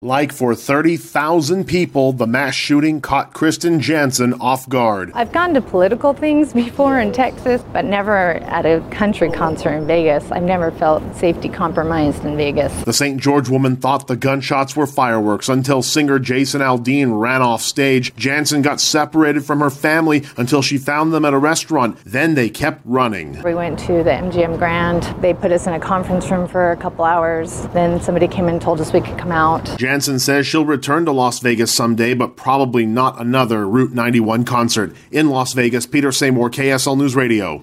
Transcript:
Like for 30,000 people, the mass shooting caught Kristen Jansen off guard. I've gone to political things before in Texas, but never at a country concert in Vegas. I've never felt safety compromised in Vegas. The St. George woman thought the gunshots were fireworks until singer Jason Aldean ran off stage. Jansen got separated from her family until she found them at a restaurant. Then they kept running. We went to the MGM Grand. They put us in a conference room for a couple hours. Then somebody came and told us we could come out. Jansen says she'll return to Las Vegas someday, but probably not another Route 91 concert. In Las Vegas, Peter Seymour, KSL News Radio.